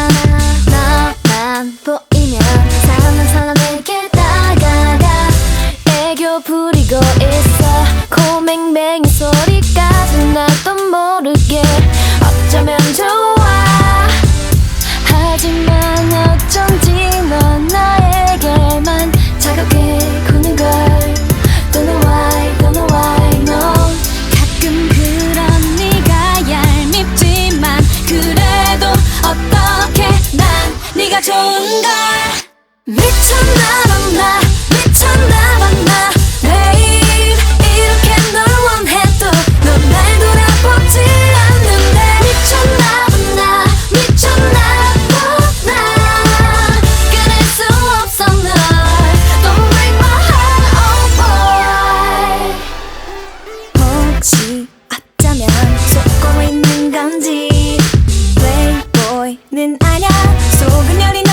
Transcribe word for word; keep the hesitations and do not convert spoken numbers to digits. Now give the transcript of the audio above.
너만 보이면 사랑하는 사람에게 다가가 애교 부리고 있어 고맹맹이 소리까지 나도 모르게 어쩌면 좋아. 하지만 어쩐지 넌 나에게만 차갑게 구는 걸 Don't know why, don't know why, no. 가끔 그런 네가 얄밉지만 그래도 어떻게 난 네가 좋은걸. 미쳤나봐 나 미쳤나봐 나 babe 이렇게 널 원해도 넌 날 돌아보지 않는데 미쳤나봐 나 미쳤나봐 나 끊을 수 없어 널 Don't break my heart oh boy. 혹시 어쩌면 속고 있는 건지 Playboy는 아냐 속은 여린